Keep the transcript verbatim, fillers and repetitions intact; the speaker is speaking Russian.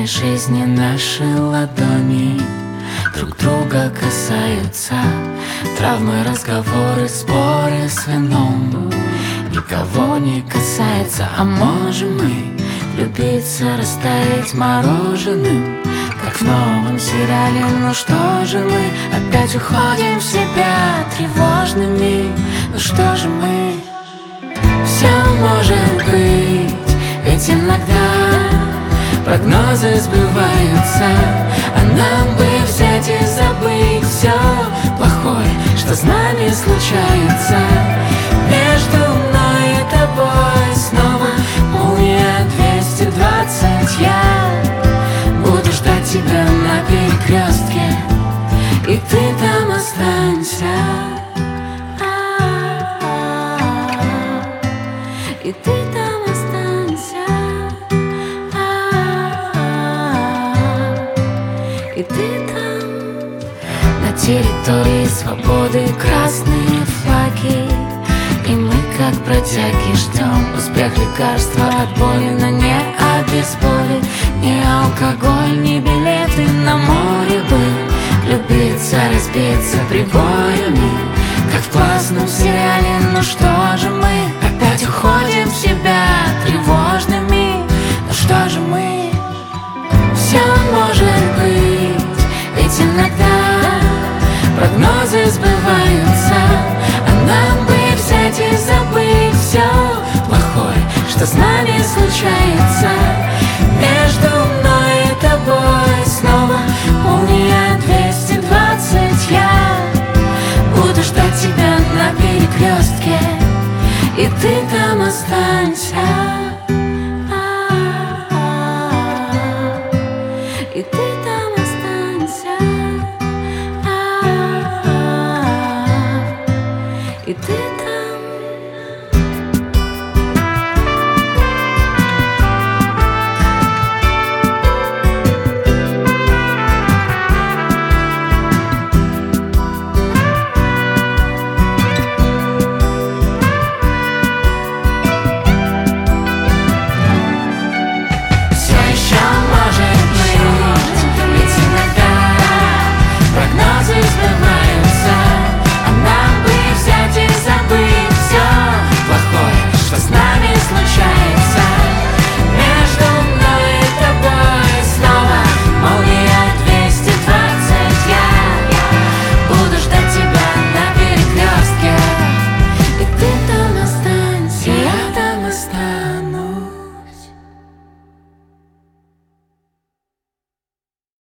жизни наши ладони друг друга касаются. Травмы, разговоры, споры с вином никого не касается. А можем мы влюбиться, растаять мороженым, как в новом сериале. Ну что же мы опять уходим в себя тревожными? Ну что же мы? Все может быть, ведь иногда прогнозы сбываются, а нам бы взять и забыть все плохое, что с нами случается. Между мной и тобой снова молния двести двадцать. Я буду ждать тебя на перекрестке, и ты там останься. И ты там останься. И ты там. На территории свободы красные флаги, и мы как бродяги ждем успех лекарства от боли, но не обезболит ни алкоголь, ни билеты на море бы. Влюбиться, разбиться прибоями, как в классном сериале. Ну что же мы опять уходим в себя тревожными? Ну что же мы? Все может быть, ведь иногда прогнозы сбываются, а нам бы взять и забыть все плохое, что с нами случается. Между мной и тобой снова молния двести двадцать. Я буду ждать тебя на перекрестке, и ты там останься. И ты там останься. И ты там. Остаться.